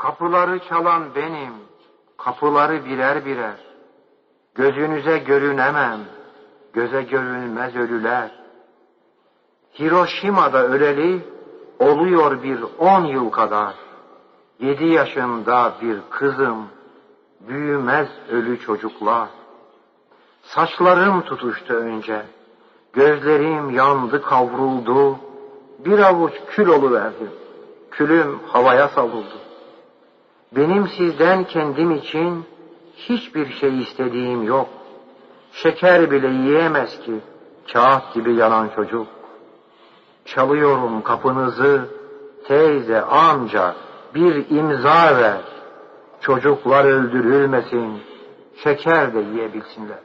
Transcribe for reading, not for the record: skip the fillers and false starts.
Kapıları çalan benim, kapıları birer birer. Gözünüze görünemem, göze görünmez ölüler. Hiroşima'da öleli oluyor bir 10 yıl kadar. 7 yaşında bir kızım, büyümez ölü çocuklar. Saçlarım tutuştu önce, gözlerim yandı kavruldu. Bir avuç kül oluverdim, külüm havaya savruldu. Benim sizden kendim için hiçbir şey istediğim yok. Şeker bile yiyemez ki kağıt gibi yanan çocuk. Çalıyorum kapınızı, teyze, amca, bir imza ver. Çocuklar öldürülmesin, şeker de yiyebilsinler.